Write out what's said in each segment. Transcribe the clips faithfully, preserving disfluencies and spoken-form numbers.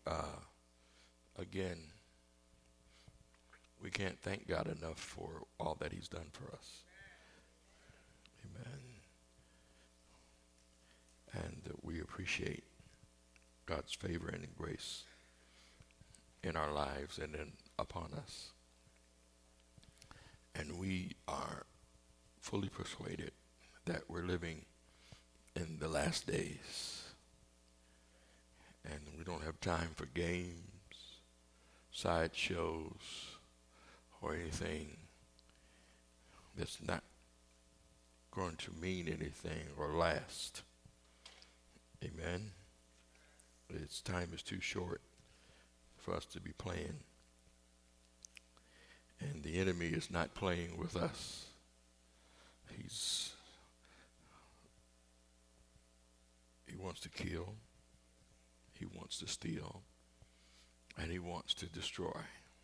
uh, again, we can't thank God enough for all that he's done for us. Amen. And uh, we appreciate God's favor and grace in our lives and in, upon us. And we are fully persuaded that we're living in the last days. And we don't have time for games, sideshows, or anything that's not going to mean anything or last. Amen. Its time is too short for us to be playing. And the enemy is not playing with us. He's he wants to kill, he wants to steal, and he wants to destroy.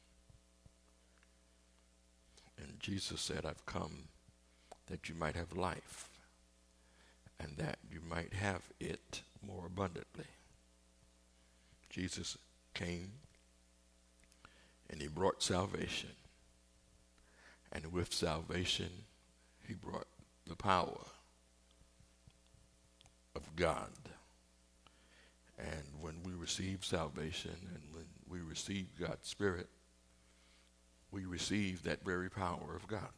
And Jesus said, I've come that you might have life, and that you might have it more abundantly. Jesus came, and he brought salvation. And with salvation, he brought the power of God. And when we receive salvation and when we receive God's Spirit, we receive that very power of God.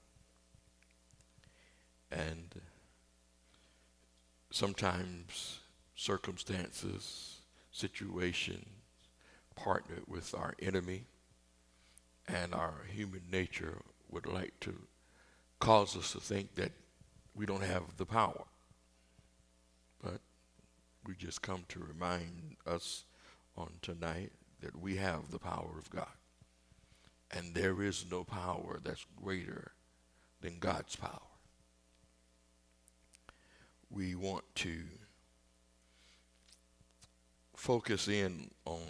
And sometimes circumstances, situations partner with our enemy, and our human nature would like to cause us to think that we don't have the power. But we just come to remind us on tonight that we have the power of God. And there is no power that's greater than God's power. We want to focus in on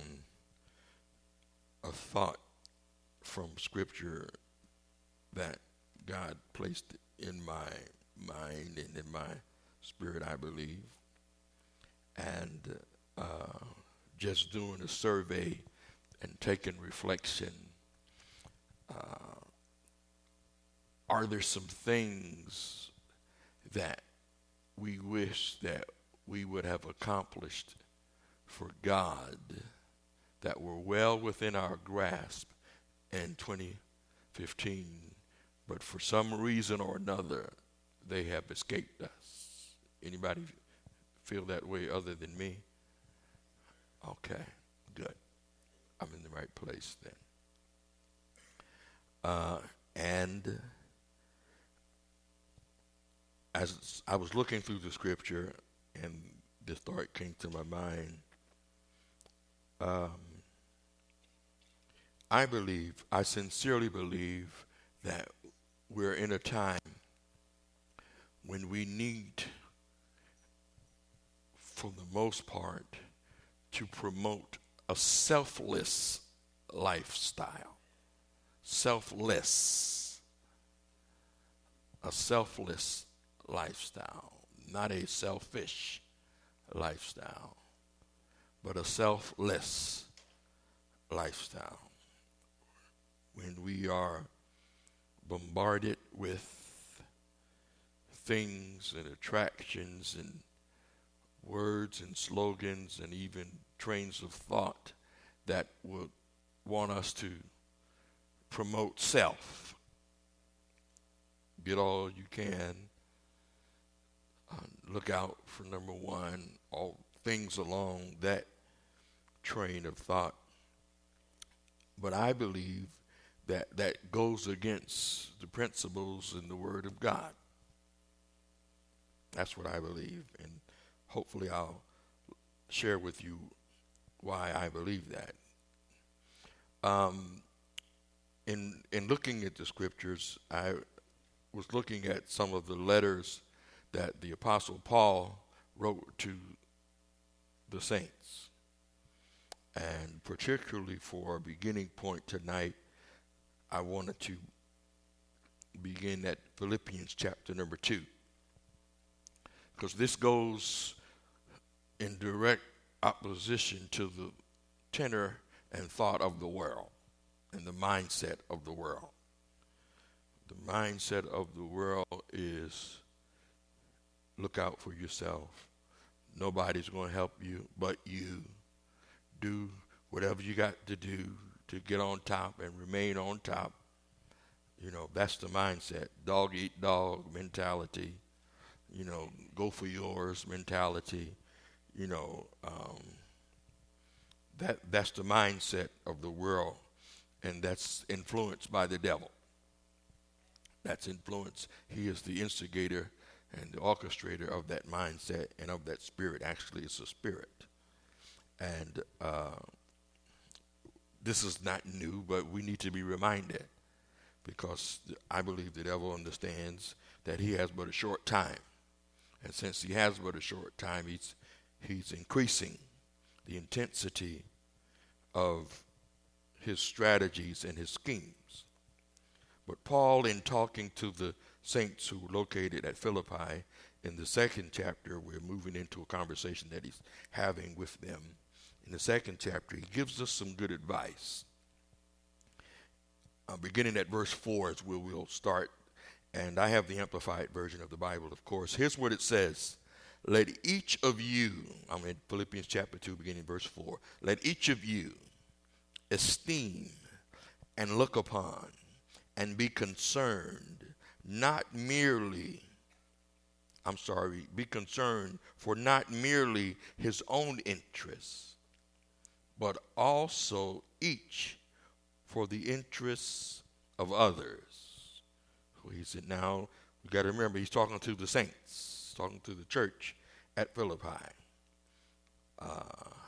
a thought from Scripture that God placed in my mind and in my spirit, I believe. And uh, just doing a survey and taking reflection, uh, are there some things that we wish that we would have accomplished for God that were well within our grasp in twenty fifteen, but for some reason or another, they have escaped us? Anybody feel that way other than me? Okay, good. I'm in the right place then. Uh, and as I was looking through the Scripture and this thought came to my mind, um, I believe, I sincerely believe that we're in a time when we need, for the most part, to promote a selfless lifestyle. Selfless. A selfless lifestyle. Not a selfish lifestyle, but a selfless lifestyle. When we are bombarded with things and attractions and words and slogans and even trains of thought that would want us to promote self. Get all you can. Uh, look out for number one, all things along that train of thought. But I believe that that goes against the principles in the Word of God. That's what I believe, and hopefully I'll share with you why I believe that. Um, in in looking at the Scriptures, I was looking at some of the letters that the Apostle Paul wrote to the saints. And particularly for a beginning point tonight, I wanted to begin at Philippians chapter number two, because this goes in direct opposition to the tenor and thought of the world and the mindset of the world. The mindset of the world is look out for yourself. Nobody's going to help you but you. Do whatever you got to do to get on top and remain on top. You know, that's the mindset. Dog eat dog mentality. You know, go for yours mentality. You know, um, that that's the mindset of the world, and that's influenced by the devil. That's influenced. He is the instigator and the orchestrator of that mindset and of that spirit. Actually, it's a spirit. And uh, this is not new, but we need to be reminded, because I believe the devil understands that he has but a short time. And since he has but a short time, he's he's increasing the intensity of his strategies and his schemes. But Paul, in talking to the saints who were located at Philippi, in the second chapter, we're moving into a conversation that he's having with them. In the second chapter, he gives us some good advice. Uh, beginning at verse four is where we'll start. And I have the Amplified version of the Bible, of course. Here's what it says. Let each of you, I'm in Philippians chapter two, beginning verse four. Let each of you esteem and look upon and be concerned, not merely, I'm sorry, be concerned for not merely his own interests, but also each for the interests of others. He said, now, you got to remember, he's talking to the saints, talking to the church at Philippi. Uh,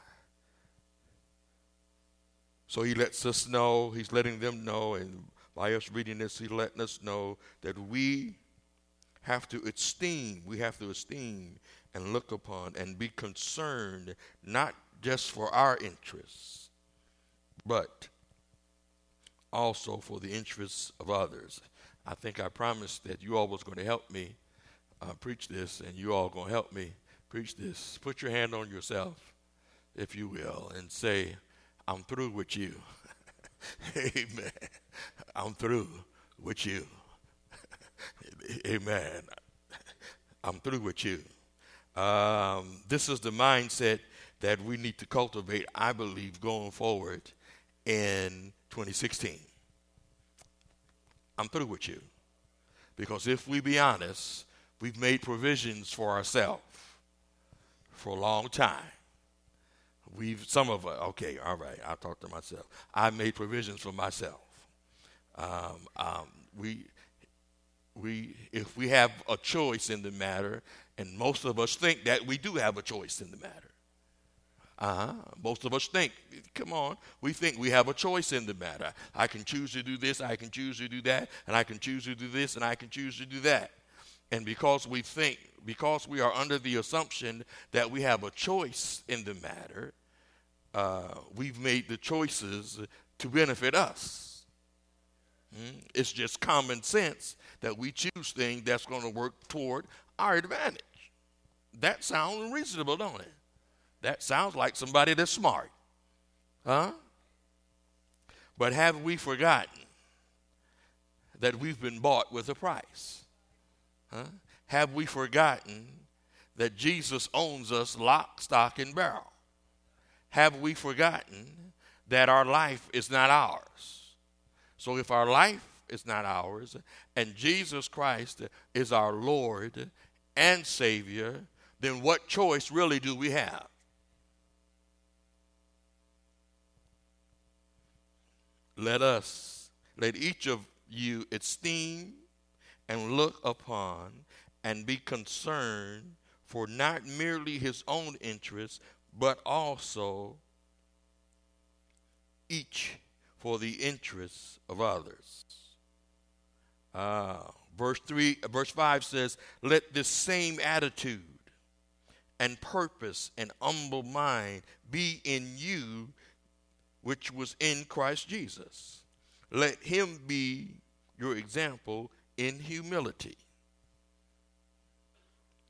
so he lets us know, he's letting them know, and by us reading this, he's letting us know that we have to esteem, we have to esteem and look upon and be concerned, not just for our interests, but also for the interests of others. I think I promised that you all was going to help me uh, preach this, and you all going to help me preach this. Put your hand on yourself, if you will, and say, I'm through with you. Amen. I'm through with you. Amen. I'm through with you. Um, this is the mindset that we need to cultivate, I believe, going forward in twenty sixteen. I'm through with you. Because if we be honest, we've made provisions for ourselves for a long time. We've, some of us, okay, all right, I'll talk to myself. I made provisions for myself. Um, um, we, we, if we have a choice in the matter, and most of us think that we do have a choice in the matter. Uh-huh. Most of us think, come on, we think we have a choice in the matter. I can choose to do this, I can choose to do that, and I can choose to do this, and I can choose to do that. And because we think, because we are under the assumption that we have a choice in the matter, uh, we've made the choices to benefit us. Mm? It's just common sense that we choose things that's going to work toward our advantage. That sounds reasonable, don't it? That sounds like somebody that's smart. Huh? But have we forgotten that we've been bought with a price? Huh? Have we forgotten that Jesus owns us lock, stock, and barrel? Have we forgotten that our life is not ours? So if our life is not ours and Jesus Christ is our Lord and Savior, then what choice really do we have? Let us, let each of you esteem and look upon and be concerned for not merely his own interests, but also each for the interests of others. Uh, verse three, verse five says, let this same attitude and purpose and humble mind be in you, which was in Christ Jesus. Let him be your example in humility.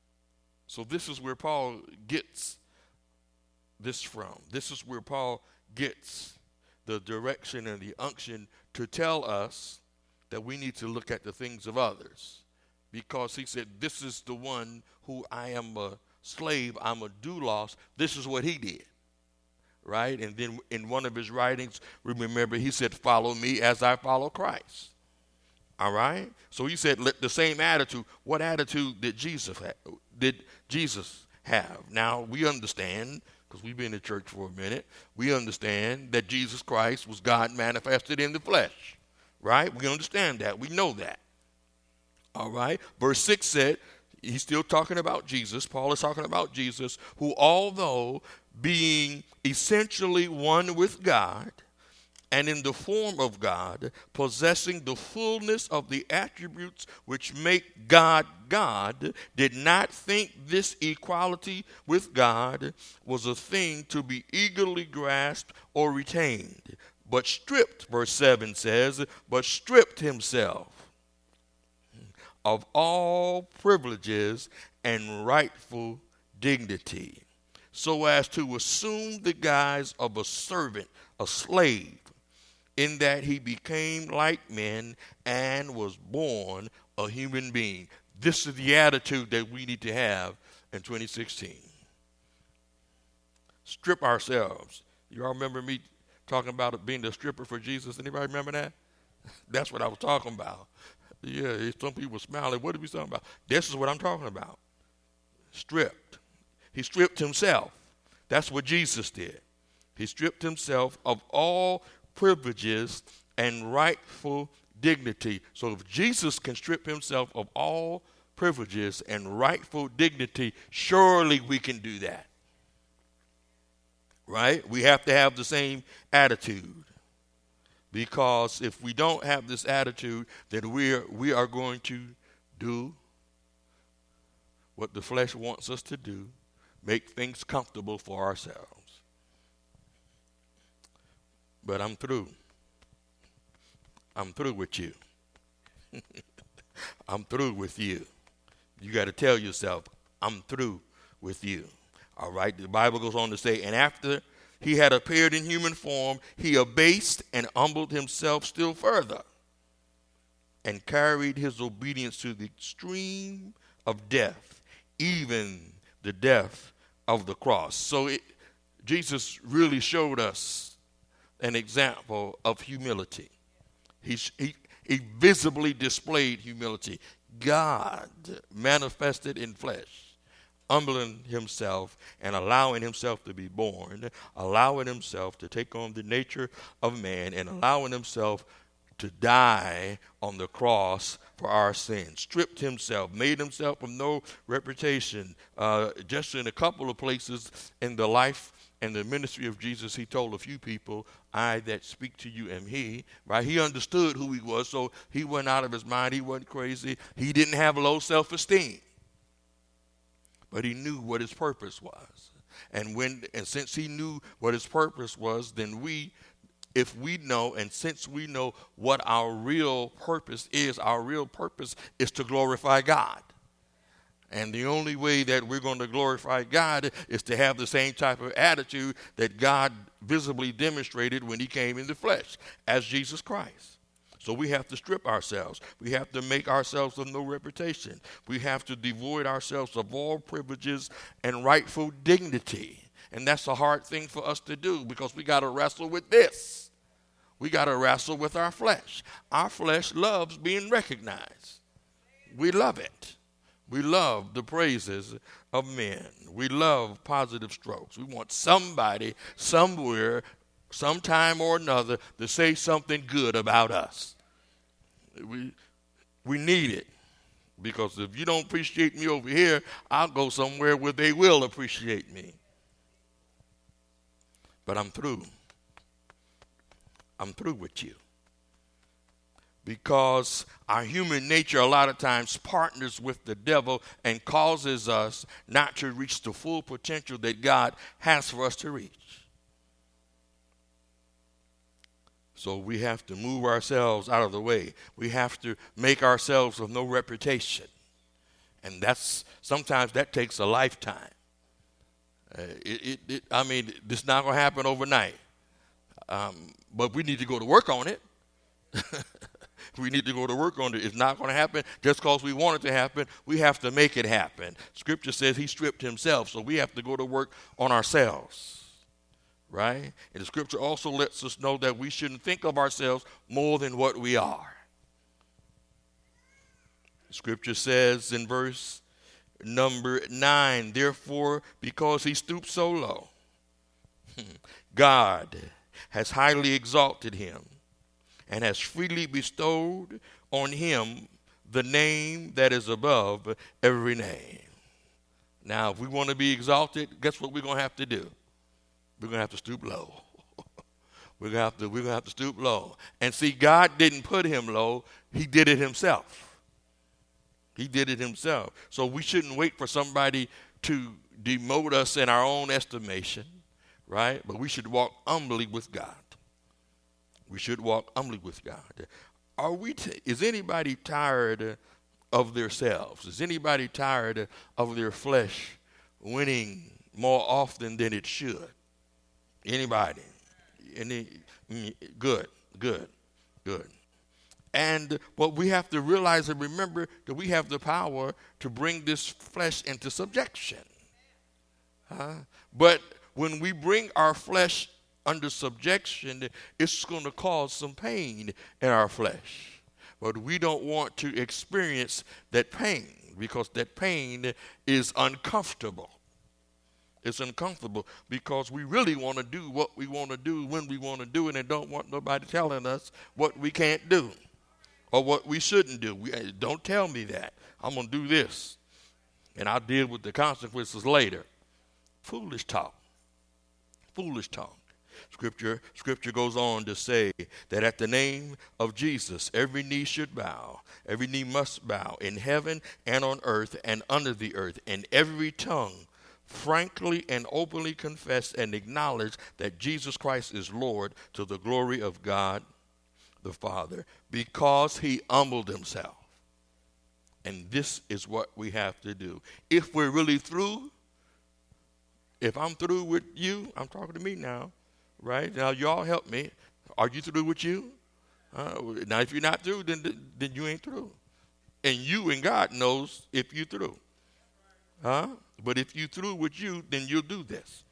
So this is where Paul gets this from. This is where Paul gets the direction and the unction to tell us that we need to look at the things of others. Because he said, this is the one who I am a slave, I'm a doulos. This is what he did. Right? And then in one of his writings, remember, he said, follow me as I follow Christ. All right? So he said, let the same attitude. What attitude did Jesus have? Did Jesus have? Now, we understand, because we've been in church for a minute, we understand that Jesus Christ was God manifested in the flesh. Right? We understand that. We know that. All right? Verse six said, he's still talking about Jesus. Paul is talking about Jesus, who although being essentially one with God and in the form of God, possessing the fullness of the attributes which make God God, did not think this equality with God was a thing to be eagerly grasped or retained, but stripped, verse seven says, but stripped himself of all privileges and rightful dignity, so as to assume the guise of a servant, a slave, in that he became like men and was born a human being. This is the attitude that we need to have in twenty sixteen. Strip ourselves. You all remember me talking about being the stripper for Jesus? Anybody remember that? That's what I was talking about. Yeah, some people were smiling. What are we talking about? This is what I'm talking about. Stripped. He stripped himself. That's what Jesus did. He stripped himself of all privileges and rightful dignity. So if Jesus can strip himself of all privileges and rightful dignity, surely we can do that. Right? We have to have the same attitude. Because if we don't have this attitude, then we're, we are going to do what the flesh wants us to do, make things comfortable for ourselves. But I'm through. I'm through with you. I'm through with you. You got to tell yourself, I'm through with you. All right? The Bible goes on to say, and after he had appeared in human form, he abased and humbled himself still further and carried his obedience to the extreme of death, even the death of the cross. So it, Jesus really showed us an example of humility. He, he, he visibly displayed humility. God manifested in flesh, humbling himself and allowing himself to be born, allowing himself to take on the nature of man, and allowing himself to die on the cross for our sins. Stripped himself, made himself of no reputation. Uh, just in a couple of places in the life and the ministry of Jesus, he told a few people, I that speak to you am he. Right? He understood who he was, so he went out of his mind. He wasn't crazy. He didn't have low self-esteem. But he knew what his purpose was. And when and since he knew what his purpose was, then we, if we know, and since we know what our real purpose is, our real purpose is to glorify God. And the only way that we're going to glorify God is to have the same type of attitude that God visibly demonstrated when he came in the flesh, as Jesus Christ. So we have to strip ourselves. We have to make ourselves of no reputation. We have to devoid ourselves of all privileges and rightful dignity. And that's a hard thing for us to do because we got to wrestle with this. We got to wrestle with our flesh. Our flesh loves being recognized. We love it. We love the praises of men. We love positive strokes. We want somebody, somewhere, sometime or another to say something good about us. We we need it, because if you don't appreciate me over here, I'll go somewhere where they will appreciate me. But I'm through. I'm through with you. Because our human nature a lot of times partners with the devil and causes us not to reach the full potential that God has for us to reach. So we have to move ourselves out of the way. We have to make ourselves of no reputation. And that's sometimes that takes a lifetime. Uh, it, it, it, I mean, it's not going to happen overnight. Um, but we need to go to work on it. We need to go to work on it. It's not going to happen just because we want it to happen. We have to make it happen. Scripture says he stripped himself, so we have to go to work on ourselves, right? And the scripture also lets us know that we shouldn't think of ourselves more than what we are. Scripture says in verse number nine, therefore, because he stooped so low, God has highly exalted him and has freely bestowed on him the name that is above every name. Now, if we want to be exalted, guess what we're going to have to do? We're going to have to stoop low. we're going to have to, we're going to have to stoop low. And see, God didn't put him low. He did it himself. He did it himself. So we shouldn't wait for somebody to demote us in our own estimation, right? But we should walk humbly with God. We should walk humbly with God. Are we? T- is anybody tired of themselves? Is anybody tired of their flesh winning more often than it should? Anybody? Any? Good, good, good. And but we have to realize and remember that we have the power to bring this flesh into subjection. Huh? But when we bring our flesh under subjection, it's going to cause some pain in our flesh. But we don't want to experience that pain because that pain is uncomfortable. It's uncomfortable because we really want to do what we want to do when we want to do it and don't want nobody telling us what we can't do or what we shouldn't do. We, don't tell me that. I'm going to do this, and I'll deal with the consequences later. Foolish talk. Foolish talk. Scripture, scripture goes on to say that at the name of Jesus, every knee should bow, every knee must bow in heaven and on earth and under the earth, and every tongue frankly and openly confess and acknowledge that Jesus Christ is Lord to the glory of God the Father, because he humbled himself. And this is what we have to do. If we're really through, if I'm through with you, I'm talking to me now. Right? Now, y'all help me. Are you through with you? Uh, now, if you're not through, then, then you ain't through. And you and God knows if you're through. Huh? But if you're through with you, then you'll do this.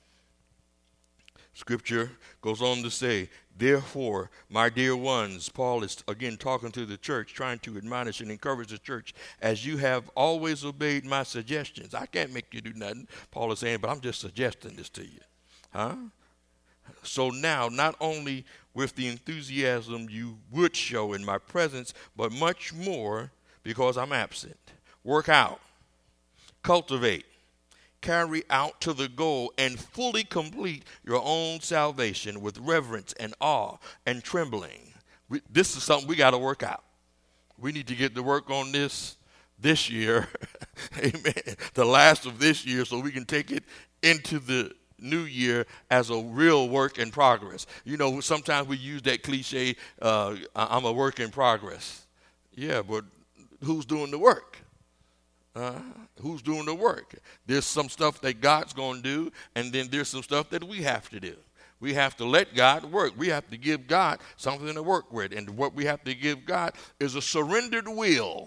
Scripture goes on to say, therefore, my dear ones, Paul is again talking to the church, trying to admonish and encourage the church, as you have always obeyed my suggestions. I can't make you do nothing, Paul is saying, but I'm just suggesting this to you. Huh? So now, not only with the enthusiasm you would show in my presence, but much more because I'm absent. Work out, cultivate, carry out to the goal, and fully complete your own salvation with reverence and awe and trembling. We, this is something we got to work out. We need to get to work on this this year, amen, the last of this year, so we can take it into the new year as a real work in progress. You know, sometimes we use that cliche, uh, I'm a work in progress. Yeah, but who's doing the work? Uh, who's doing the work? There's some stuff that God's going to do, and then there's some stuff that we have to do. We have to let God work. We have to give God something to work with. And what we have to give God is a surrendered will.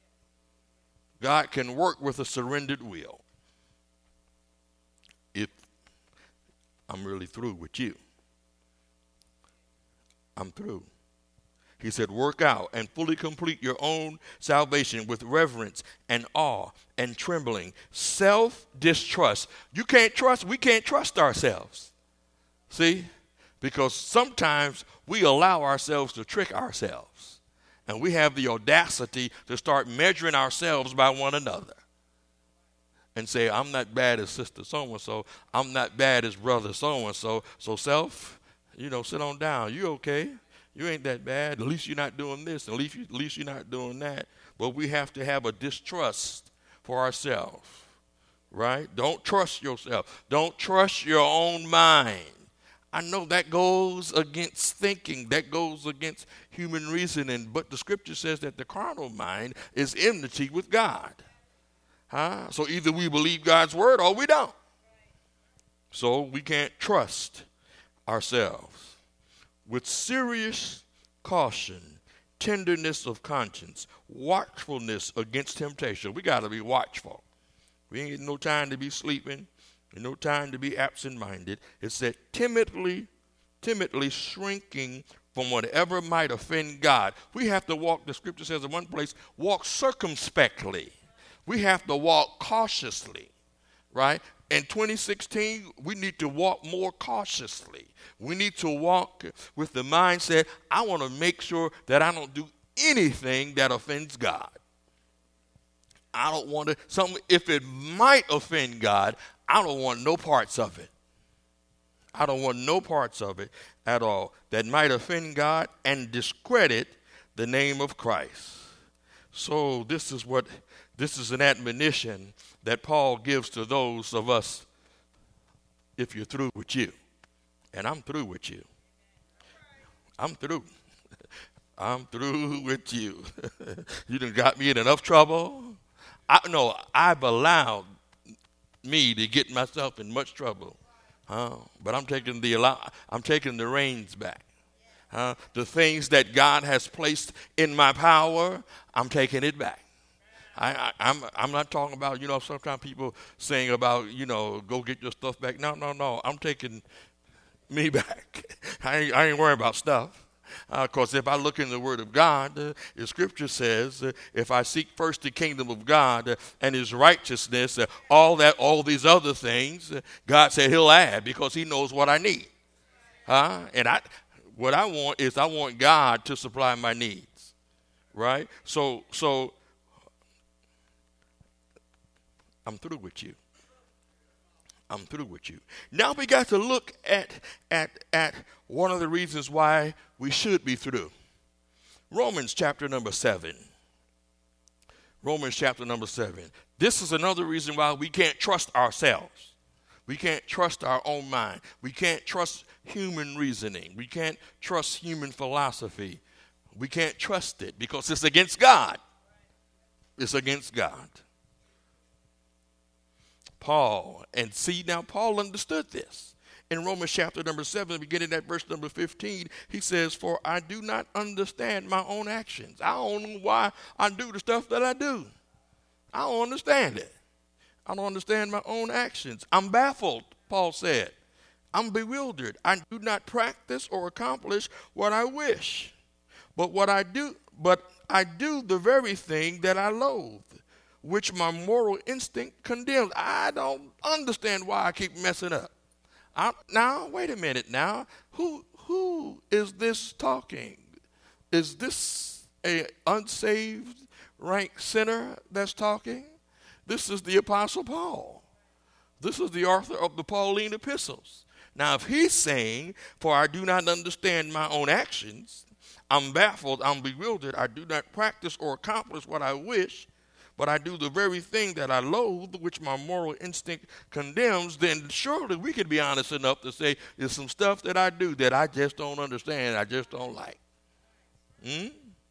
God can work with a surrendered will. If I'm really through with you. I'm through. He said, work out and fully complete your own salvation with reverence and awe and trembling. Self-distrust. You can't trust, we can't trust ourselves. See? Because sometimes we allow ourselves to trick ourselves. And we have the audacity to start measuring ourselves by one another. And say, I'm not bad as sister so-and-so. I'm not bad as brother so-and-so. So self, you know, sit on down. You okay? You ain't that bad. At least you're not doing this. At least, you, at least you're not doing that. But we have to have a distrust for ourselves, right? Don't trust yourself. Don't trust your own mind. I know that goes against thinking. That goes against human reasoning. But the scripture says that the carnal mind is enmity with God. Huh? So either we believe God's word or we don't. So we can't trust ourselves. with serious caution, tenderness of conscience, watchfulness against temptation. We got to be watchful. We ain't no time to be sleeping, no time to be absent-minded. It said timidly, timidly shrinking from whatever might offend God. We have to walk, the scripture says in one place, walk circumspectly. We have to walk cautiously, right? In twenty sixteen, we need to walk more cautiously. We need to walk with the mindset, I want to make sure that I don't do anything that offends God. I don't want to, something, if it might offend God, I don't want no parts of it. I don't want no parts of it at all that might offend God and discredit the name of Christ. So this is what, this is an admonition that Paul gives to those of us if you're through with you. And I'm through with you. I'm through. I'm through with you. You done got me in enough trouble. I no, I've allowed me to get myself in much trouble. Huh? But I'm taking the I'm taking the reins back. Huh? The things that God has placed in my power, I'm taking it back. I, I, I'm I'm not talking about, you know, sometimes people saying about, you know, go get your stuff back. No, no, no. I'm taking me back. I ain't, I ain't worrying about stuff. Because uh, if I look in the Word of God, uh, the Scripture says, uh, if I seek first the kingdom of God uh, and His righteousness, uh, all that, all these other things, uh, God said He'll add because He knows what I need. Uh, and I, what I want is I want God to supply my needs, right? So, so I'm through with you. I'm through with you. Now we got to look at, at, at one of the reasons why we should be through. Romans chapter number seven. Romans chapter number seven. This is another reason why we can't trust ourselves. We can't trust our own mind. We can't trust human reasoning. We can't trust human philosophy. We can't trust it because it's against God. It's against God. Paul, and see now Paul understood this. In Romans chapter number seven, beginning at verse number fifteen, he says, for I do not understand my own actions. I don't know why I do the stuff that I do. I don't understand it. I don't understand my own actions. I'm baffled, Paul said. I'm bewildered. I do not practice or accomplish what I wish. But what I do, but I do the very thing that I loathe, which my moral instinct condemns. I don't understand why I keep messing up. I, now, wait a minute now. Who who is this talking? Is this a unsaved, rank sinner that's talking? This is the Apostle Paul. This is the author of the Pauline epistles. Now, if he's saying, for I do not understand my own actions, I'm baffled, I'm bewildered, I do not practice or accomplish what I wish, but I do the very thing that I loathe, which my moral instinct condemns, then surely we can be honest enough to say there's some stuff that I do that I just don't understand, I just don't like. Hmm?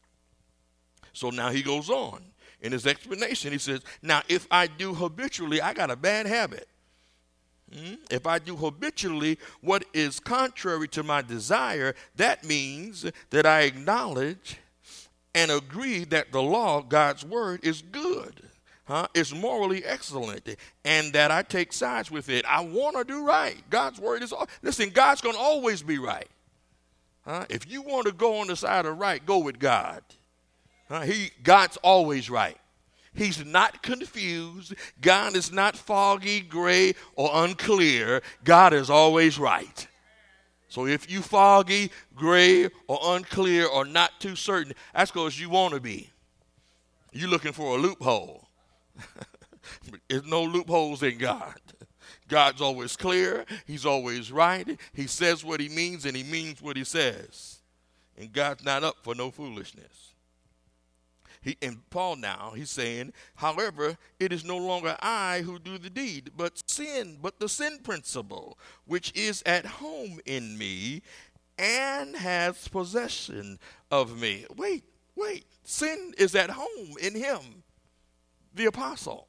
So now he goes on in his explanation. He says, now if I do habitually, I got a bad habit. Hmm? If I do habitually what is contrary to my desire, that means that I acknowledge and agree that the law, God's word, is good. Huh? It's morally excellent, and that I take sides with it. I want to do right. God's word is, listen, God's going to always be right. Huh? If you want to go on the side of right, go with God. Huh? He, God's always right. He's not confused. God is not foggy, gray, or unclear. God is always right. So if you foggy, gray, or unclear, or not too certain, that's because you want to be. You're looking for a loophole. There's no loopholes in God. God's always clear. He's always right. He says what he means, and he means what he says. And God's not up for no foolishness. He, and Paul now, he's saying, however, it is no longer I who do the deed, but sin, but the sin principle, which is at home in me and has possession of me. Wait, wait, sin is at home in him, the apostle.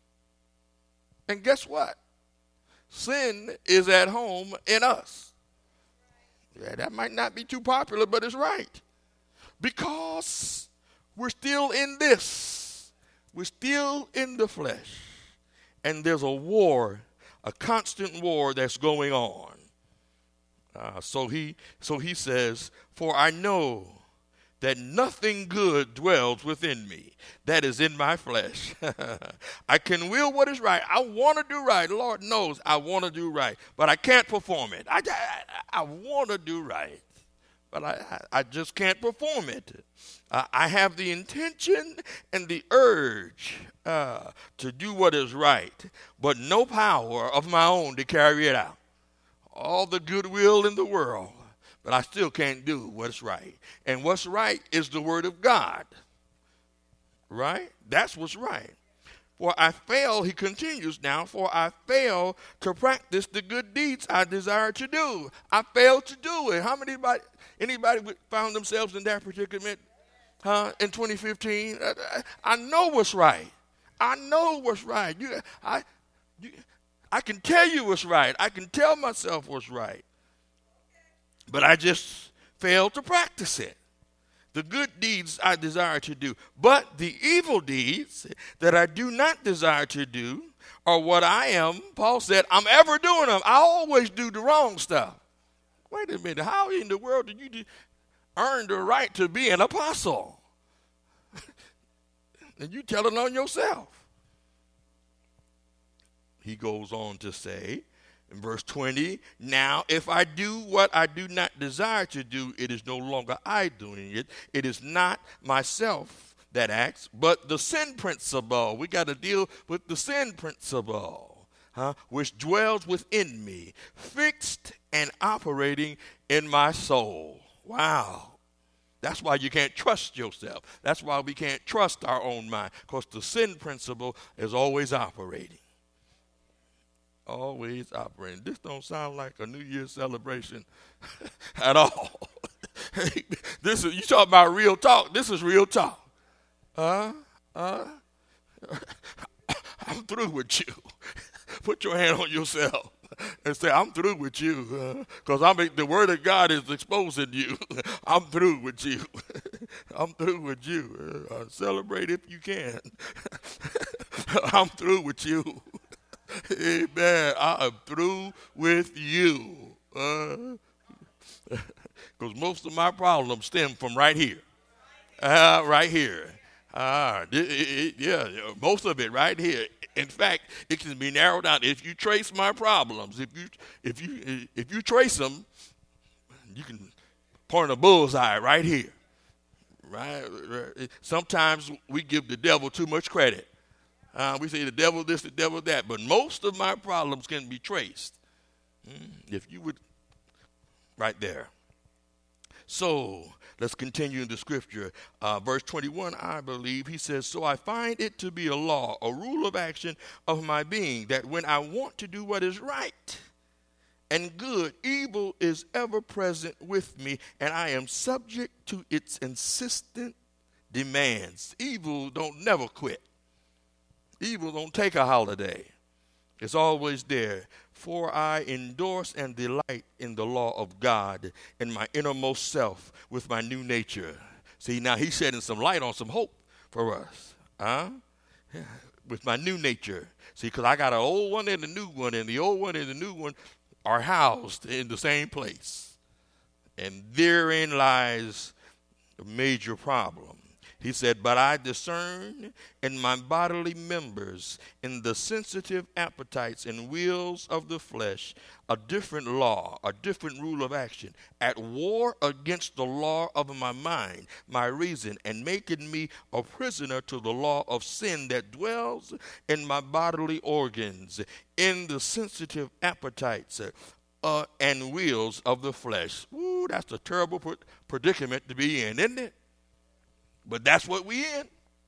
And guess what? Sin is at home in us. Yeah, that might not be too popular, but it's right. Because we're still in this. We're still in the flesh. And there's a war, a constant war that's going on. Uh, so he so he says, for I know that nothing good dwells within me, that is in my flesh. I can will what is right. I want to do right. Lord knows I want to do right, but I can't perform it. I, I, I want to do right, but I, I just can't perform it. Uh, I have the intention and the urge uh, to do what is right, but no power of my own to carry it out. All the goodwill in the world, but I still can't do what's right. And what's right is the word of God. Right? That's what's right. For I fail, he continues now, for I fail to practice the good deeds I desire to do. I fail to do it. How many anybody, anybody found themselves in that predicament huh, in twenty fifteen? I, I know what's right. I know what's right. You, I, you, I can tell you what's right. I can tell myself what's right. But I just fail to practice it. The good deeds I desire to do. But the evil deeds that I do not desire to do are what I am, Paul said, I'm ever doing them. I always do the wrong stuff. Wait a minute. How in the world did you do, earn the right to be an apostle? And you tell it on yourself. He goes on to say, in verse twenty, now if I do what I do not desire to do, it is no longer I doing it. It is not myself that acts, but the sin principle. We got to deal with the sin principle, huh, which dwells within me, fixed and operating in my soul. Wow. That's why you can't trust yourself. That's why we can't trust our own mind, because the sin principle is always operating. Always operating. This don't sound like a New Year's celebration at all. This is, you talk about real talk. This is real talk. Uh, uh, I'm through with you. Put your hand on yourself and say, I'm through with you, because uh, I'm the word of God is exposing you. I'm through with you. I'm through with you. Uh, celebrate if you can. I'm through with you. Amen. I am through with you. Because uh, most of my problems stem from right here. Uh, right here. Uh, it, it, yeah, most of it right here. In fact, it can be narrowed down. If you trace my problems, if you if you if you trace them, you can point a bullseye right here. Right? Sometimes we give the devil too much credit. Uh, we say the devil this, the devil that, but most of my problems can be traced. Mm, if you would, right there. So let's continue in the scripture. Uh, verse twenty-one, I believe, he says, so I find it to be a law, a rule of action of my being, that when I want to do what is right and good, evil is ever present with me, and I am subject to its insistent demands. Evil don't never quit. Evil don't take a holiday. It's always there. For I endorse and delight in the law of God in my innermost self with my new nature. See, now he's shedding some light on some hope for us. Huh? Yeah. With my new nature. See, because I got an old one and a new one, and the old one and the new one are housed in the same place. And therein lies a major problem. He said, but I discern in my bodily members, in the sensitive appetites and wills of the flesh, a different law, a different rule of action, at war against the law of my mind, my reason, and making me a prisoner to the law of sin that dwells in my bodily organs, in the sensitive appetites uh, and wills of the flesh. Ooh, that's a terrible predicament to be in, isn't it? But that's what we in.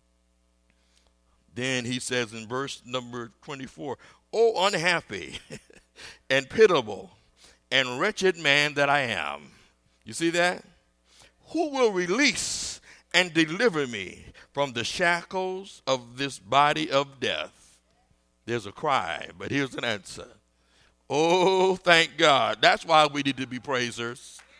Then he says in verse number twenty-four, oh, unhappy and pitiable and wretched man that I am. You see that? Who will release and deliver me from the shackles of this body of death? There's a cry, but here's an answer. Oh, thank God. That's why we need to be praisers.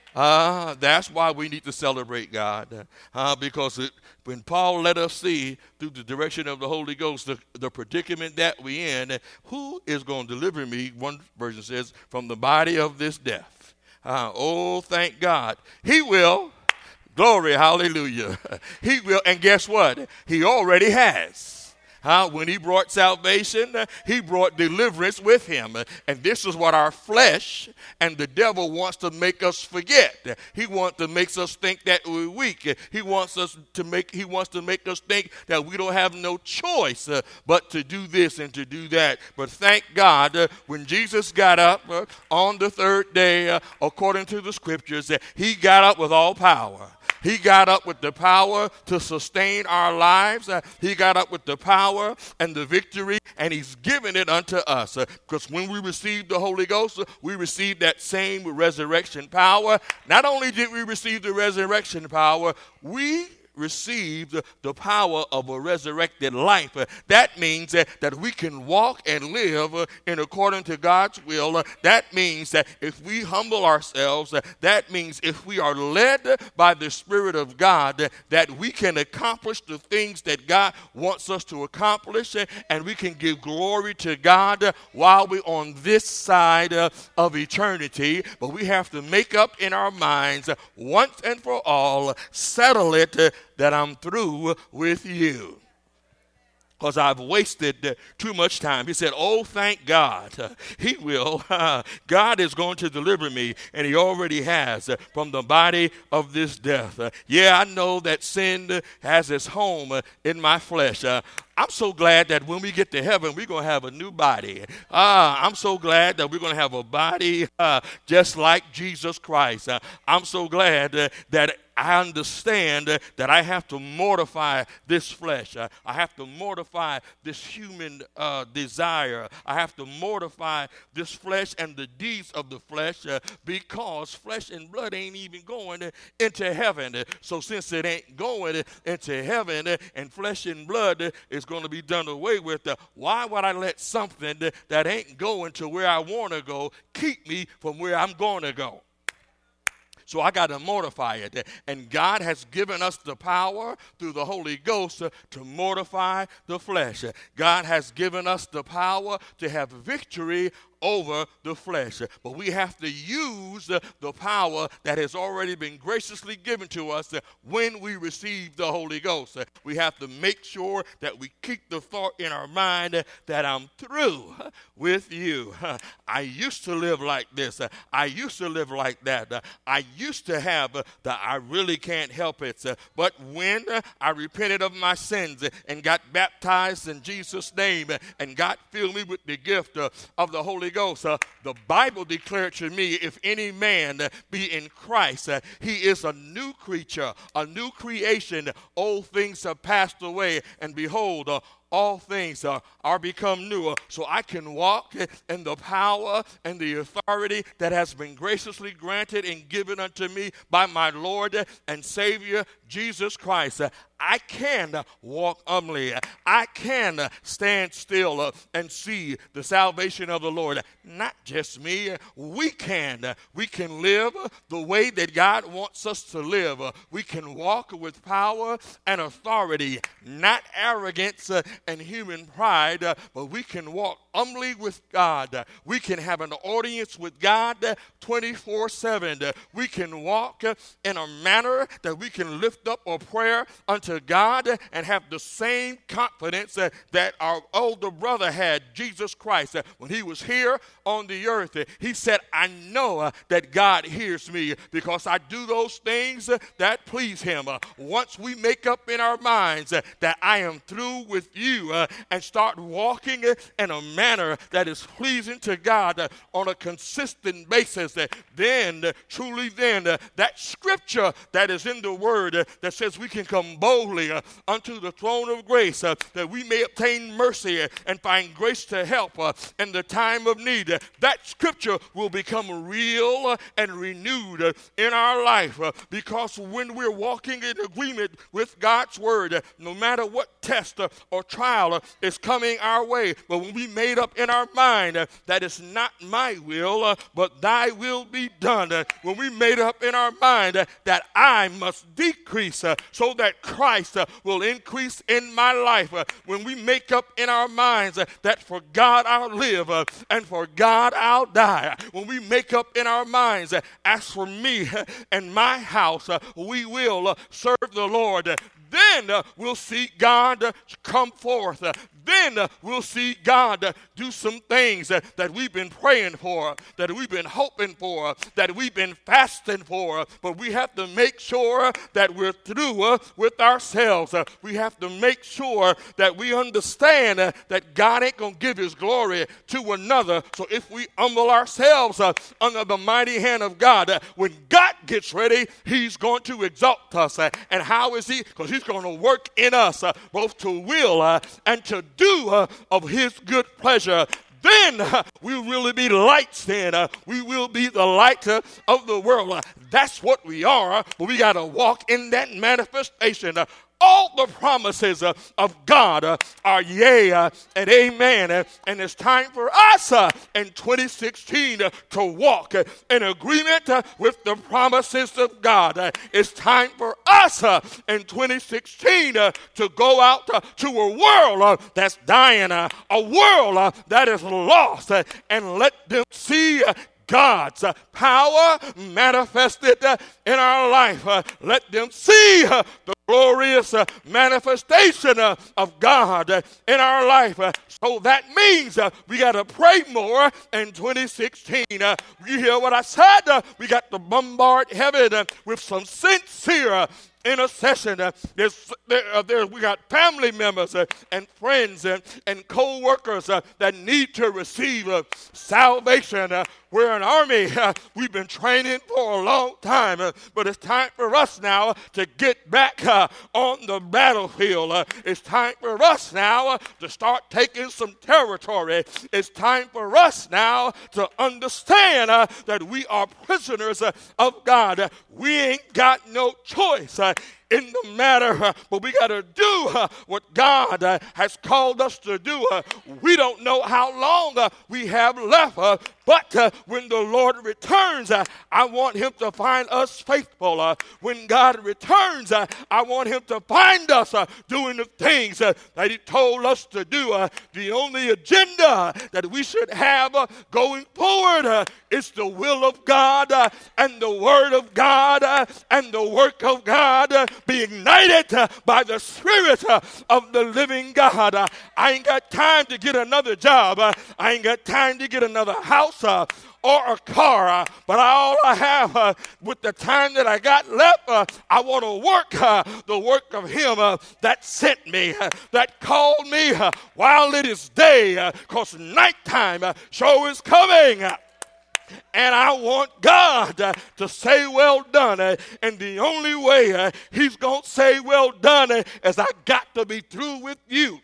Uh, that's why we need to celebrate God. Uh, because it, when Paul let us see through the direction of the Holy Ghost the, the predicament that we in, who is going to deliver me, one version says, from the body of this death? Uh, oh, thank God. He will. Glory, hallelujah. He will. And guess what? He already has. Uh, when he brought salvation, uh, he brought deliverance with him. Uh, and this is what our flesh and the devil wants to make us forget. Uh, he wants to make us think that we're weak. Uh, he wants us to make he wants to make us think that we don't have no choice uh, but to do this and to do that. But thank God, uh, when Jesus got up uh, on the third day, uh, according to the scriptures, uh, he got up with all power. He got up with the power to sustain our lives. Uh, he got up with the power and the victory, and he's given it unto us. Because uh, when we received the Holy Ghost, uh, we received that same resurrection power. Not only did we receive the resurrection power, we received the power of a resurrected life. Uh, that means uh, that we can walk and live uh, in according to God's will. Uh, that means that if we humble ourselves, uh, that means if we are led by the Spirit of God, uh, that we can accomplish the things that God wants us to accomplish, uh, and we can give glory to God uh, while we're on this side uh, of eternity. But we have to make up in our minds uh, once and for all, settle it, uh, that I'm through with you. Because I've wasted uh, too much time. He said, oh, thank God. Uh, he will. Uh, God is going to deliver me, and he already has, uh, from the body of this death. Uh, yeah, I know that sin uh, has its home uh, in my flesh. Uh, I'm so glad that when we get to heaven, we're going to have a new body. Uh, I'm so glad that we're going to have a body uh, just like Jesus Christ. Uh, I'm so glad uh, that I understand uh, that I have to mortify this flesh. Uh, I have to mortify this human uh, desire. I have to mortify this flesh and the deeds of the flesh uh, because flesh and blood ain't even going uh, into heaven. Uh, so since it ain't going uh, into heaven uh, and flesh and blood uh, is going to be done away with, uh, why would I let something uh, that ain't going to where I want to go keep me from where I'm going to go? So I got to mortify it. And God has given us the power through the Holy Ghost uh, to mortify the flesh. God has given us the power to have victory over the flesh. But we have to use uh, the power that has already been graciously given to us uh, when we receive the Holy Ghost. Uh, we have to make sure that we keep the thought in our mind uh, that I'm through uh, with you. Uh, I used to live like this. Uh, I used to live like that. Uh, I used to have uh, the I really can't help it. Uh, but when uh, I repented of my sins uh, and got baptized in Jesus' name uh, and God filled me with the gift uh, of the Holy Ghost, uh, the Bible declared to me, if any man uh, be in Christ, uh, he is a new creature, a new creation. Old things have passed away, and behold, uh, all things uh, are become newer. So I can walk in the power and the authority that has been graciously granted and given unto me by my Lord and Savior, Jesus Christ. Uh, I can uh, walk humbly. I can uh, stand still uh, and see the salvation of the Lord. Not just me. We can. Uh, we can live uh, the way that God wants us to live. Uh, we can walk with power and authority, not arrogance uh, and human pride, uh, but we can walk humbly with God. Uh, we can have an audience with God uh, twenty-four seven. Uh, we can walk uh, in a manner that we can lift up a prayer unto God and have the same confidence uh, that our older brother had, Jesus Christ. Uh, when he was here on the earth, uh, he said, I know uh, that God hears me because I do those things uh, that please him. Uh, once we make up in our minds uh, that I am through with you uh, and start walking uh, in a manner that is pleasing to God uh, on a consistent basis, uh, then, uh, truly then, uh, that scripture that is in the word uh, that says we can come bold boldly uh, unto the throne of grace uh, that we may obtain mercy uh, and find grace to help uh, in the time of need. Uh, that scripture will become real uh, and renewed uh, in our life uh, because when we're walking in agreement with God's word, uh, no matter what test uh, or trial uh, is coming our way, but when we made up in our mind uh, that it's not my will, uh, but thy will be done, uh, when we made up in our mind uh, that I must decrease uh, so that Christ uh, will increase in my life, uh, when we make up in our minds uh, that for God I'll live uh, and for God I'll die, when we make up in our minds uh, as for me uh, and my house, uh, we will uh, serve the Lord, uh, then uh, we'll see God uh, come forth. Uh, then uh, we'll see God uh, do some things uh, that we've been praying for, that we've been hoping for, that we've been fasting for. But we have to make sure that we're through uh, with ourselves. Uh, we have to make sure that we understand uh, that God ain't going to give his glory to another. So if we humble ourselves uh, under the mighty hand of God, uh, when God gets ready, he's going to exalt us. Uh, and how is he? Because he's going to work in us uh, both to will uh, and to do uh, of his good pleasure. Then uh, we'll really be lights then. Uh, we will be the light uh, of the world. Uh, that's what we are. Uh, but we got to walk in that manifestation. Uh, all the promises uh, of God uh, are yea uh, and amen. Uh, and it's time for us uh, in twenty sixteen uh, to walk uh, in agreement uh, with the promises of God. Uh, it's time for us uh, in twenty sixteen uh, to go out uh, to a world uh, that's dying, uh, a world uh, that is lost, uh, and let them see uh, God's uh, power manifested uh, in our life. Uh, let them see uh, the glorious uh, manifestation uh, of God uh, in our life. Uh, so that means uh, we got to pray more in twenty sixteen. Uh, you hear what I said? Uh, we got to bombard heaven uh, with some sincere uh, intercession. Uh, there's, there, uh, there, we got family members uh, and friends uh, and co-workers uh, that need to receive uh, salvation. Uh, we're an army. Uh, we've been training for a long time, uh, but it's time for us now to get back uh, on the battlefield. Uh, it's time for us now uh, to start taking some territory. It's time for us now to understand uh, that we are prisoners uh, of God. Uh, we ain't got no choice uh, in the matter, uh, but we got to do uh, what God uh, has called us to do. Uh, we don't know how long uh, we have left, uh, but uh, when the Lord returns, uh, I want him to find us faithful. Uh, when God returns, uh, I want him to find us uh, doing the things uh, that he told us to do. Uh, the only agenda that we should have uh, going forward uh, is the will of God uh, and the word of God uh, and the work of God uh, be ignited uh, by the Spirit uh, of the living God. Uh, I ain't got time to get another job. Uh, I ain't got time to get another house uh, or a car. Uh, but all I have uh, with the time that I got left, uh, I want to work uh, the work of him uh, that sent me, uh, that called me uh, while it is day, because uh, nighttime uh, sure is coming. Uh, And I want God uh, to say well done. Uh, and the only way uh, he's going to say well done uh, is I got to be through with you.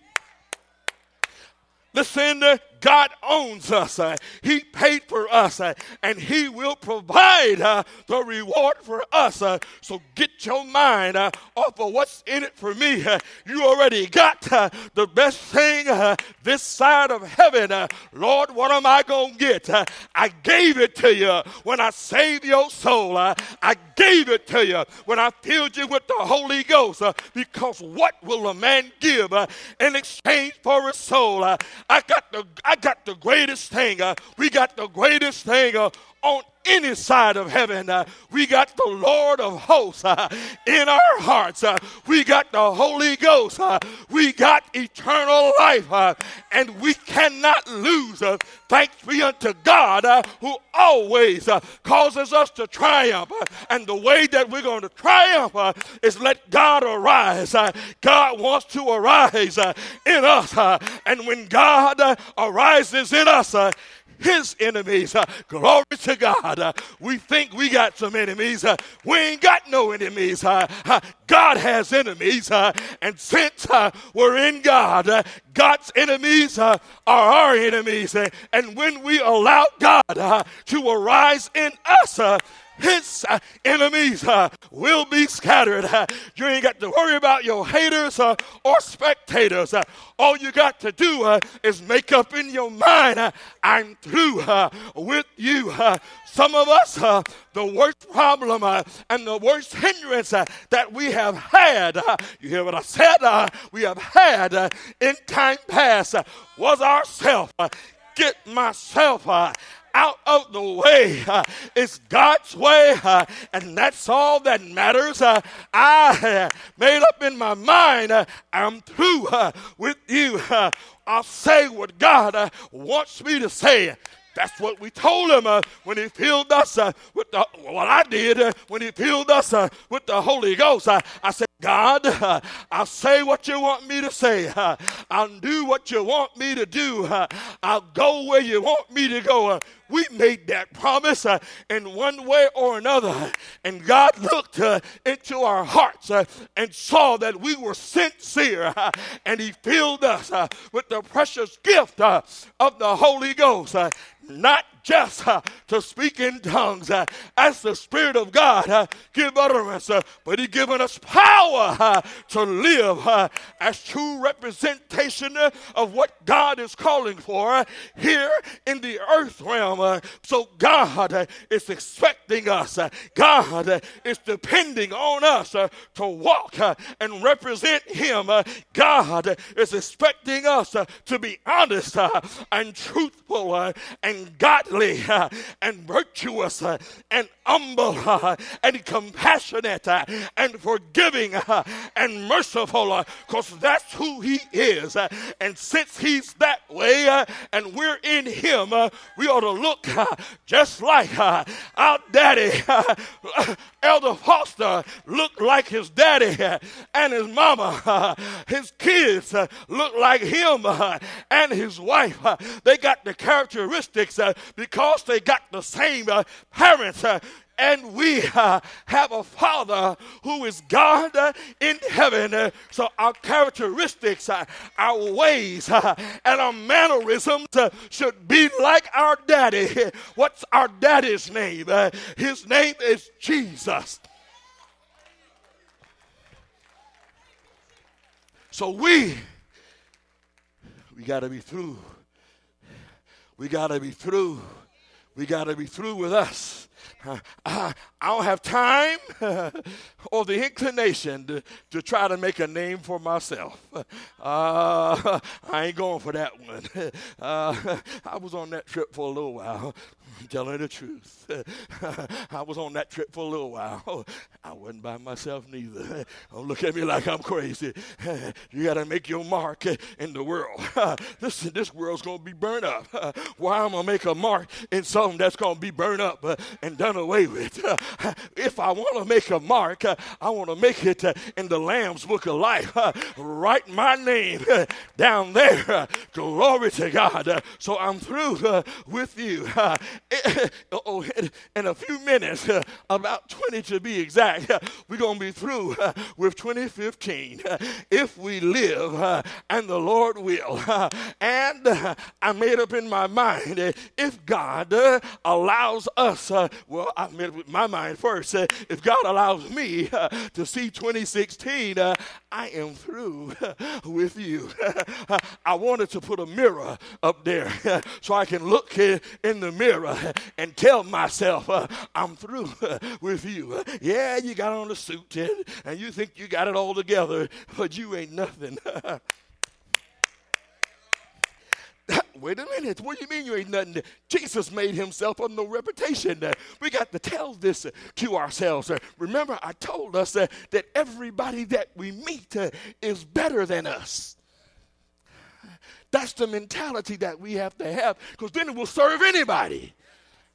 Listen, uh, God owns us. Uh, he paid for us, uh, and he will provide uh, the reward for us. Uh, so get your mind uh, off of what's in it for me. Uh, you already got uh, the best thing uh, this side of heaven. Uh, Lord, what am I going to get? Uh, I gave it to you when I saved your soul. Uh, I gave it to you when I filled you with the Holy Ghost. Uh, because what will a man give uh, in exchange for his soul? Uh, I got the I got the greatest thing. Uh, we got the greatest thing uh, on any side of heaven. Uh, we got the Lord of hosts uh, in our hearts. Uh, we got the Holy Ghost. Uh, we got eternal life. Uh, and we cannot lose. Uh, thanks be unto God uh, who always uh, causes us to triumph. Uh, and the way that we're going to triumph uh, is let God arise. Uh, God wants to arise uh, in us. Uh, and when God uh, arises in us, uh, his enemies. Uh, glory to God. Uh, we think we got some enemies. Uh, we ain't got no enemies. Uh, uh, God has enemies. Uh, and since uh, we're in God, uh, God's enemies uh, are our enemies. Uh, and when we allow God uh, to arise in us, uh, his uh, enemies uh, will be scattered. Uh, you ain't got to worry about your haters uh, or spectators. Uh, all you got to do uh, is make up in your mind, uh, I'm through uh, with you. Uh, some of us, uh, the worst problem uh, and the worst hindrance uh, that we have had, uh, you hear what I said, uh, we have had uh, in time past uh, was ourself. Uh, get myself uh, out of the way. Uh, it's God's way, uh, and that's all that matters. Uh, I uh, made up in my mind, uh, I'm through uh, with you. Uh, I'll say what God uh, wants me to say. That's what we told him uh, when he filled us uh, with the, what I did uh, when he filled us uh, with the Holy Ghost. I, I said, God, uh, I'll say what you want me to say. Uh, I'll do what you want me to do. Uh, I'll go where you want me to go. Uh, we made that promise uh, in one way or another. And God looked uh, into our hearts uh, and saw that we were sincere. Uh, and he filled us uh, with the precious gift uh, of the Holy Ghost. Uh, not just uh, to speak in tongues uh, as the Spirit of God uh, give utterance, uh, but he given us power uh, to live uh, as true representation uh, of what God is calling for uh, here in the earth realm. Uh, so God uh, is expecting us. Uh, God uh, is depending on us uh, to walk uh, and represent him. Uh, God uh, is expecting us uh, to be honest uh, and truthful uh, and godly Uh, and virtuous uh, and humble uh, and compassionate uh, and forgiving uh, and merciful, because uh, that's who he is. Uh, and since he's that way uh, and we're in him, uh, we ought to look uh, just like uh, our daddy. Uh, Elder Foster looked like his daddy uh, and his mama. Uh, his kids uh, look like him uh, and his wife. Uh, they got the characteristics uh, because they got the same uh, parents. Uh, And we uh, have a Father who is God uh, in heaven. Uh, so our characteristics, uh, our ways, uh, and our mannerisms uh, should be like our daddy. What's our daddy's name? Uh, his name is Jesus. So we, we got to be through. We got to be through. We got to be through with us. Uh, I, I don't have time uh, or the inclination to, to try to make a name for myself. Uh, I ain't going for that one. Uh, I was on that trip for a little while. I'm telling the truth. I was on that trip for a little while. I wasn't by myself neither. Don't look at me like I'm crazy. You got to make your mark in the world. Listen, this world's going to be burned up. Why am I going to make a mark in something that's going to be burned up and done away with? If I want to make a mark, I want to make it in the Lamb's Book of Life. Write my name down there. Glory to God. So I'm through with you. Oh, in a few minutes, uh, about twenty to be exact, uh, we're going to be through uh, with twenty fifteen. Uh, if we live, uh, and the Lord will. Uh, and uh, I made up in my mind, uh, if God uh, allows us, uh, well, I made up in my mind first, uh, if God allows me uh, to see twenty sixteen, uh, I am through uh, with you. I wanted to put a mirror up there uh, so I can look uh, in the mirror and tell myself uh, I'm through uh, with you. Uh, yeah, you got on a suit and, and you think you got it all together, but you ain't nothing. Wait a minute. What do you mean you ain't nothing? Jesus made himself of no reputation. Uh, we got to tell this uh, to ourselves. Uh, remember, I told us uh, that everybody that we meet uh, is better than us. That's the mentality that we have to have, because then it will serve anybody.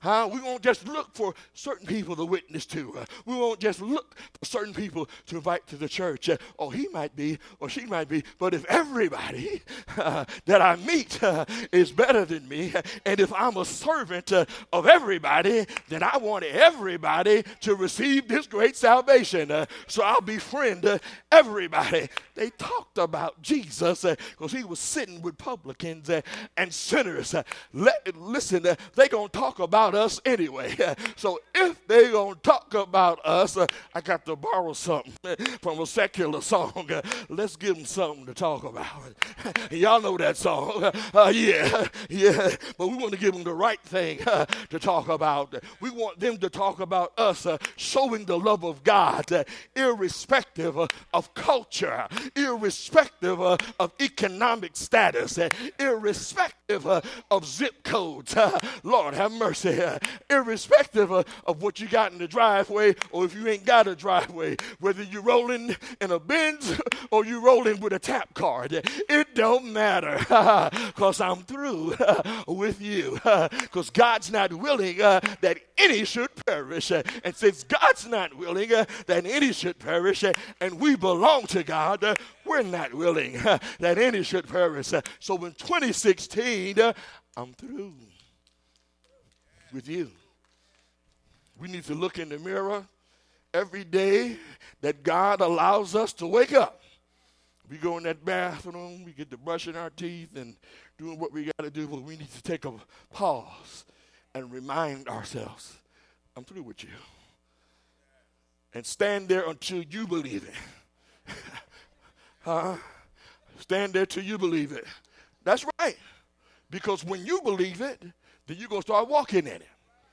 Huh? We won't just look for certain people to witness to. Uh, we won't just look for certain people to invite to the church. Uh, oh, he might be or she might be. But if everybody uh, that I meet uh, is better than me, and if I'm a servant uh, of everybody, then I want everybody to receive this great salvation. Uh, so I'll befriend uh, everybody. They talked about Jesus because uh, he was sitting with publicans uh, and sinners. Uh, let, listen, uh, they're going to talk about us anyway. So if they gonna talk about us, uh, I got to borrow something from a secular song. Uh, let's give them something to talk about. Y'all know that song. Uh, yeah, yeah. But we want to give them the right thing uh, to talk about. We want them to talk about us uh, showing the love of God, uh, irrespective uh, of culture, irrespective uh, of economic status, uh, irrespective uh, of zip codes. Uh, Lord have mercy. Uh, irrespective of, of what you got in the driveway, or if you ain't got a driveway, whether you're rolling in a Benz or you rolling with a tap card, it don't matter, because I'm through with you, because God's not willing uh, that any should perish, and since God's not willing uh, that any should perish, and we belong to God, uh, we're not willing uh, that any should perish. So in twenty sixteen, uh, I'm through with you. We need to look in the mirror every day that God allows us to wake up. We go in that bathroom, we get to brushing our teeth and doing what we got to do, but we need to take a pause and remind ourselves, I'm through with you. And stand there until you believe it. huh? Stand there till you believe it. That's right. Because when you believe it, then you're going to start walking in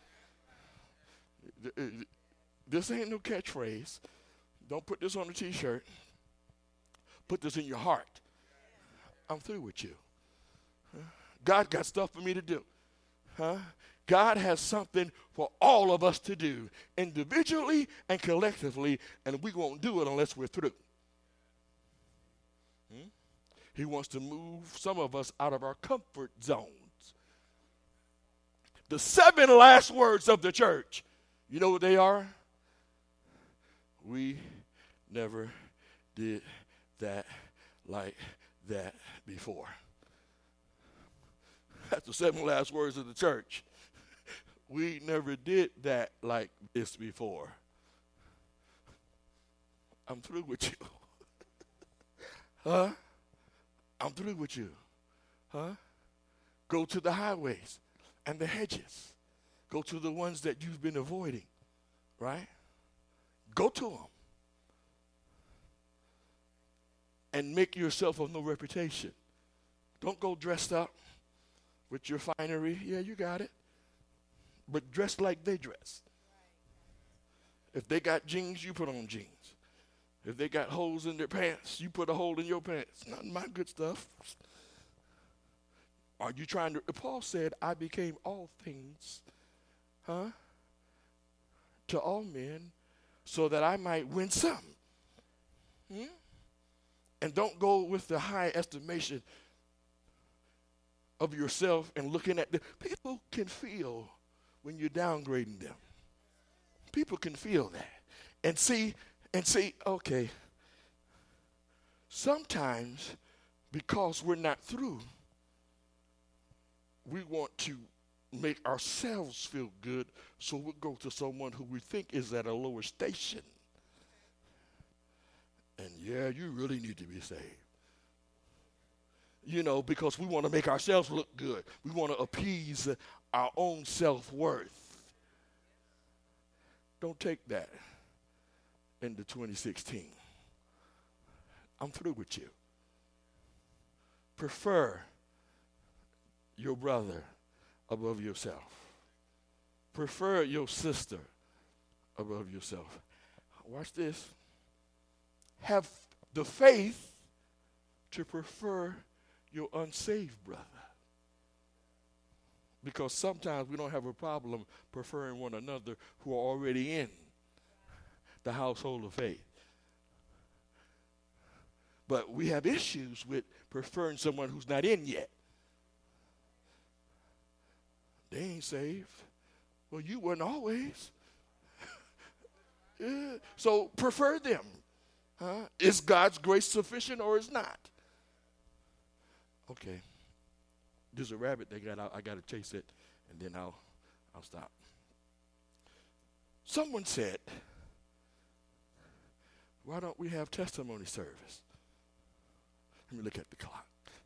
it. This ain't no catchphrase. Don't put this on a T-shirt. Put this in your heart. I'm through with you. Huh? God got stuff for me to do. Huh? God has something for all of us to do, individually and collectively, and we won't do it unless we're through. Hmm? He wants to move some of us out of our comfort zones. The seven last words of the church, you know what they are? We never did that like that before. That's the seven last words of the church. We never did that like this before. I'm through with you. huh? I'm through with you. Huh? Go to the highways and the hedges. Go to the ones that you've been avoiding, right? Go to them. And make yourself of no reputation. Don't go dressed up with your finery. Yeah, you got it. But dress like they dress. If they got jeans, you put on jeans. If they got holes in their pants, you put a hole in your pants. Not my good stuff. Are you trying to? Paul said, I became all things, huh, to all men, so that I might win some. Hmm? And don't go with the high estimation of yourself and looking at the people can feel when you're downgrading them. People can feel that. And see, and see, okay, sometimes because we're not through, we want to make ourselves feel good, so we'll go to someone who we think is at a lower station. And yeah, you really need to be saved. You know, because we want to make ourselves look good. We want to appease our own self-worth. Don't take that into twenty sixteen. I'm through with you. Prefer your brother above yourself. Prefer your sister above yourself. Watch this. Have the faith to prefer your unsaved brother. Because sometimes we don't have a problem preferring one another who are already in the household of faith. But we have issues with preferring someone who's not in yet. They ain't saved. Well, you weren't always. Yeah. So prefer them. Huh? Is God's grace sufficient or is not? Okay. There's a rabbit they got out. I got to chase it, and then I'll, I'll stop. Someone said, why don't we have testimony service? Let me look at the clock.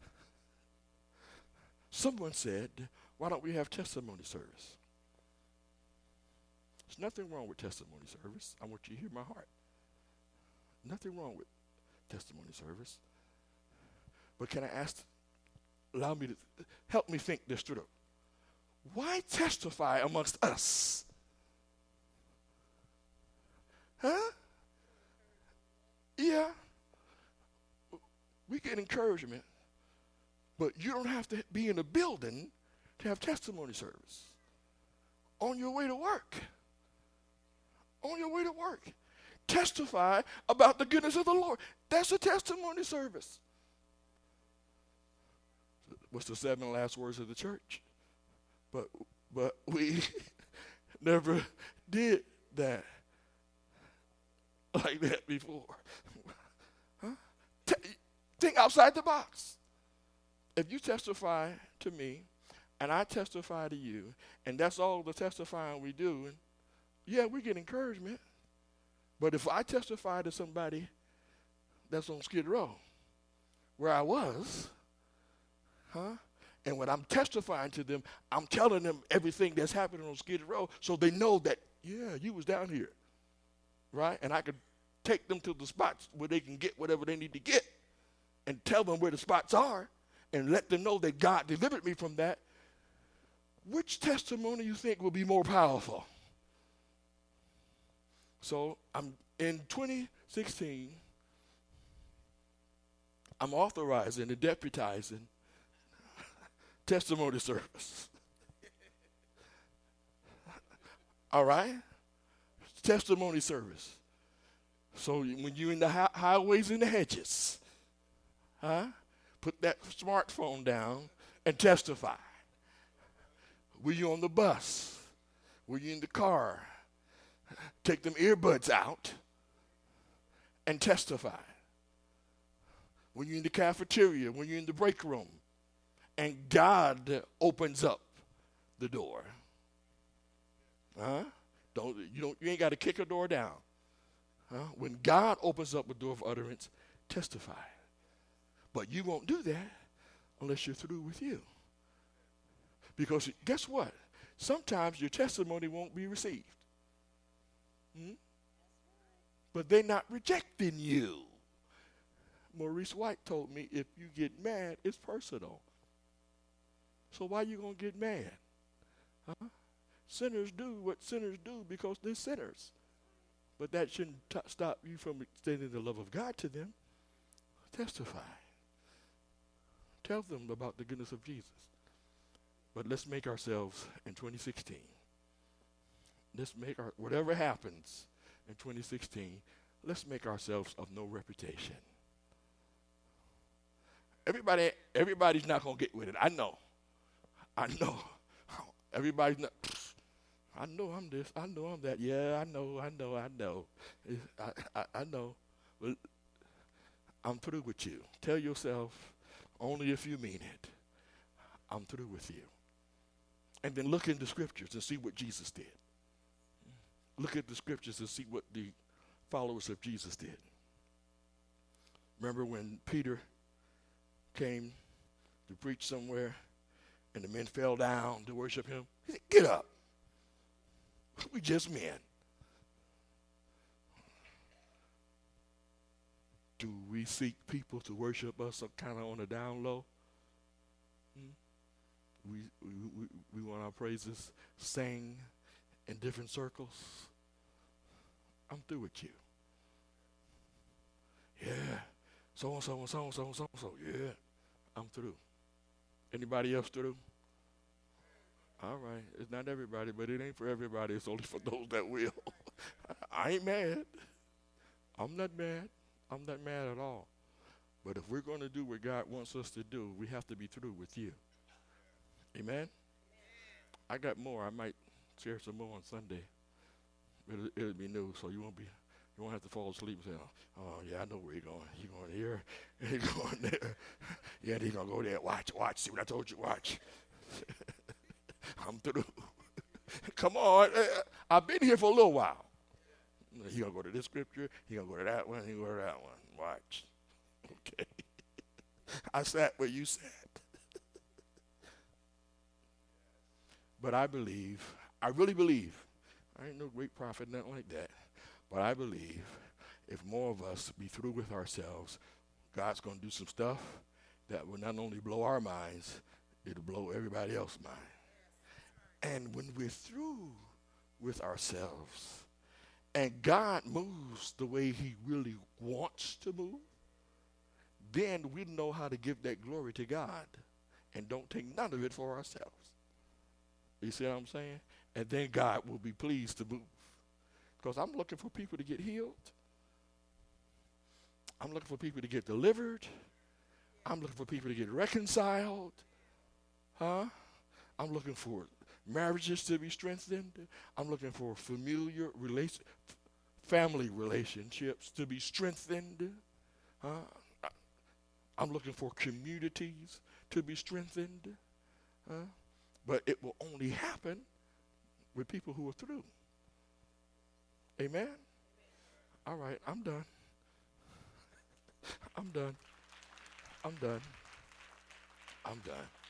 Someone said, why don't we have testimony service? There's nothing wrong with testimony service. I want you to hear my heart. Nothing wrong with testimony service. But can I ask, allow me to, help me think this through. Why testify amongst us? Huh? Yeah. We get encouragement, but you don't have to be in a building to have testimony service. On your way to work. On your way to work. Testify about the goodness of the Lord. That's a testimony service. What's the seven last words of the church? But but we never did that like that before. Huh? T- think outside the box. If you testify to me and I testify to you, and that's all the testifying we do, and yeah, we get encouragement. But if I testify to somebody that's on Skid Row, where I was, huh? And when I'm testifying to them, I'm telling them everything that's happening on Skid Row so they know that, yeah, you was down here, right? And I could take them to the spots where they can get whatever they need to get and tell them where the spots are and let them know that God delivered me from that. Which testimony you think will be more powerful? So I'm in twenty sixteen, I'm authorizing and deputizing testimony service. All right? Testimony service. So when you're in the hi- highways and the hedges, huh? Put that smartphone down and testify. Were you on the bus? Were you in the car? Take them earbuds out and testify. When you're in the cafeteria, when you're in the break room, and God opens up the door. Huh? Don't you don't you ain't got to kick a door down. Huh? When God opens up a door of utterance, testify. But you won't do that unless you're through with you. Because guess what? Sometimes your testimony won't be received. Hmm? But they're not rejecting you. Maurice White told me if you get mad, it's personal. So why are you going to get mad? Huh? Sinners do what sinners do because they're sinners. But that shouldn't t- stop you from extending the love of God to them. Testify. Tell them about the goodness of Jesus. But let's make ourselves in twenty sixteen. Let's make our, whatever happens in twenty sixteen, let's make ourselves of no reputation. Everybody, everybody's not going to get with it. I know. I know. Everybody's not. I know I'm this. I know I'm that. Yeah, I know. I know. I know. I, I, I know. Well, I'm through with you. Tell yourself, only if you mean it, I'm through with you. And then look in the scriptures and see what Jesus did. Look at the scriptures and see what the followers of Jesus did. Remember when Peter came to preach somewhere and the men fell down to worship him? He said, get up. We just men. Do we seek people to worship us kind of on the down low? Hmm? We, we, we, we want our praises sang in different circles. I'm through with you. Yeah. So and so and so and so and so and so. Yeah. I'm through. Anybody else through? All right. It's not everybody, but it ain't for everybody. It's only for those that will. I ain't mad. I'm not mad. I'm not mad at all. But if we're going to do what God wants us to do, we have to be through with you. Amen? I got more. I might share some more on Sunday. It'll, it'll be new, so you won't be, you won't have to fall asleep and say, "Oh yeah, I know where he's going. He's going here, and he's going there. Yeah, he's gonna go there. Watch, watch. See what I told you? Watch. I'm through. Come on, I've been here for a little while. He's gonna go to this scripture. He's gonna go to that one. He's gonna go to that one. Watch. Okay. I sat where you sat. But I believe, I really believe, I ain't no great prophet, nothing like that, but I believe if more of us be through with ourselves, God's going to do some stuff that will not only blow our minds, it'll blow everybody else's mind. And when we're through with ourselves and God moves the way he really wants to move, then we know how to give that glory to God and don't take none of it for ourselves. You see what I'm saying? And then God will be pleased to move. Because I'm looking for people to get healed. I'm looking for people to get delivered. I'm looking for people to get reconciled. Huh? I'm looking for marriages to be strengthened. I'm looking for familiar relation, family relationships to be strengthened. Huh? I'm looking for communities to be strengthened. Huh? But it will only happen with people who are through. Amen? All right, I'm done. I'm done. I'm done. I'm done.